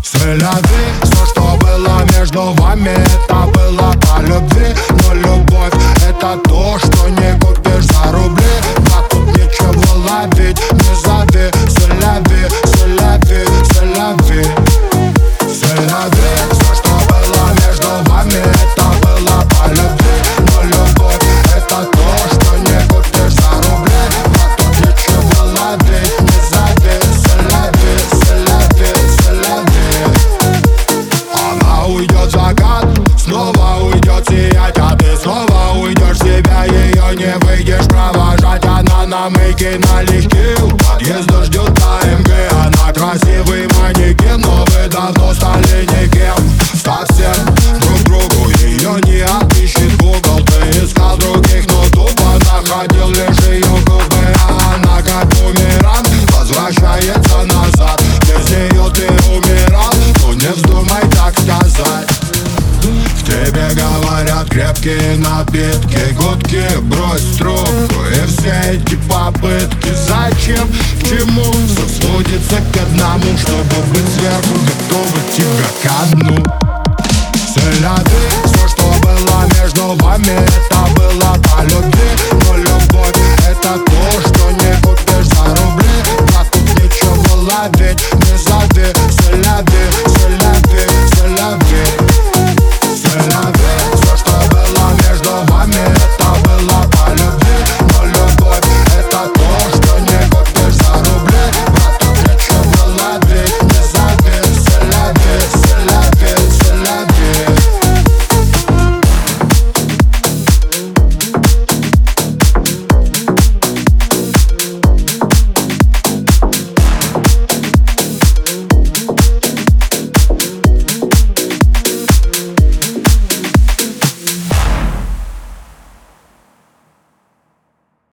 Соляви, все, что было между вами, это было по любви. Но любовь — это то, что не купишь за рубли. Да тут нечего ловить, не зови. Соляви, соляви, соляви. Соляви, все, что было между вами, это было по любви. Но любовь — это то, что не купишь за рубли. Да тут нечего ловить, не зови. Соляви, соляви, соляви. Она уйдет в закат, снова уйдет сиять, а ты снова уйдешь в себя. Ее не выйдешь провожать, она на мейке налегке. У подъезда ждет АМГ, она красивый манекен, но вы давно стали никем. Совсем друг другу ее не отыщет Google. Ты искал других, но тупо находил лишь ее губы. А она как бумеранг возвращается назад. Без нее ты умирал, но не вздумай так сказать. В тебе говорят крепкие напитки, гудки, брось трубку. И все эти попытки зачем, к чему? Все сводится к одному, чтобы быть сверху готовы тебя ко дну. Соляви, все, что было между вами, это было по любви. Но любовь — это то, что не купишь за рубли. Да тут нечего ловить, не зови. Соляви, соляви.